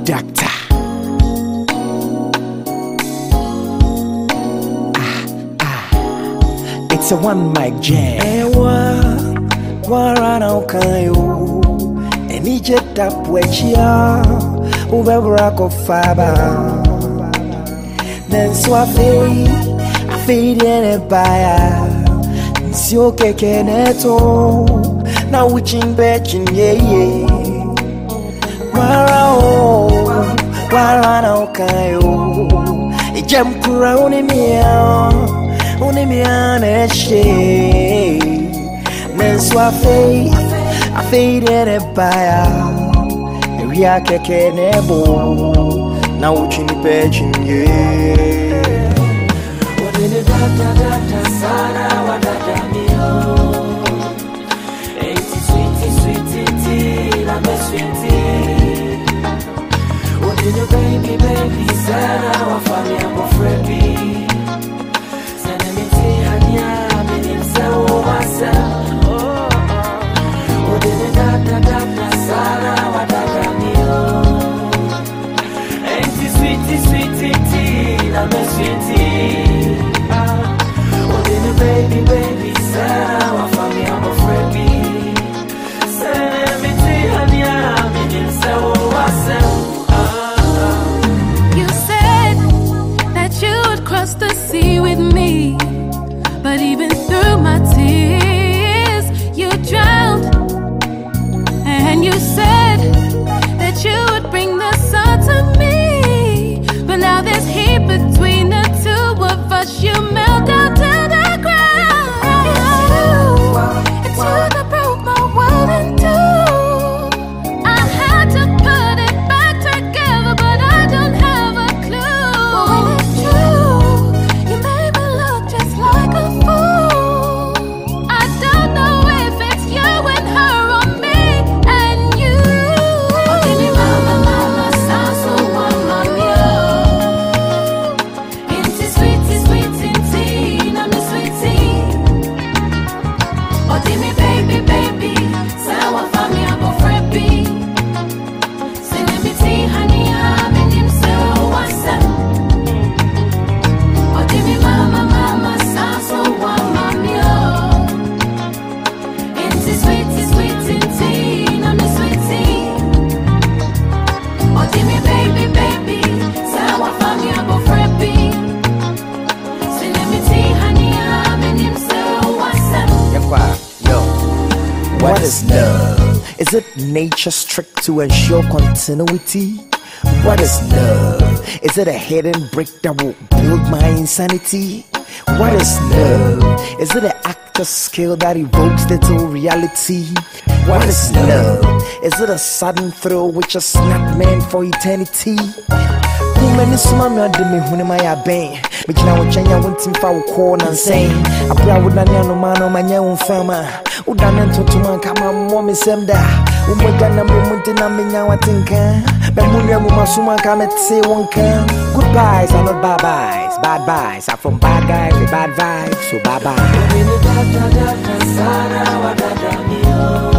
Doctor. It's a one mic jam. Ewa, warana ukayo. Eni jeta pwechia, ubebra kofaba. Nenso afeidi ene baya. Nsio keke neto, na uchimbe chinye. Warana ukayo. Ijem kura unimia neshe. Nenso afeidi ene baya. Ria keke nebo, na uchimbe chinye. Sana wadada mio, eti sweetie, la me sweetie. What did you baby, sana wafami amo frebi. Sana miti hania, minim se wasa. What did you sana wadada mio, eti sweetie, la me sweetie. Baby, Sarah, wa family, I'm afraid me. Send me to Hania, me so You said that you would cross the sea with me, but even through my tears, you drowned. And you said that you would bring the sun to me, but now there's heat between the two of us. You melt down to the ground. It's you that broke my world in two. I had to put it back together, but I don't have a clue. When it's true, you made me look just like a fool. I don't know if it's you and her or me and you. Oh, give me mama, sound so mama, into sweetie, I'm a sweetie. Oh, give me baby, sawa fami abo frebi. Send me tea, honey, I'm in him so what's up? Oh, give me mama, sound so mama, into sweetie, I'm a sweetie. Oh, give me baby, sawa fami abo frebi. Yo, what is love? Is it nature's trick to ensure continuity? What is love? Is it a hidden brick that will build my insanity? What is love? Is it an actor's skill that evokes little reality? What is love? Is it a sudden thrill which is not meant for eternity? Woman is mommy or me when my bang. But now when China went in for corn and saying, I proud with no man on my young farmer. Udanan to man come on, mommy semda. Umagana Muntina Mina, I think. Bamunia Mumasuma come at say one can. Goodbyes are not bad byes. Bad byes are from bad guys with bad vibes. So bye bye.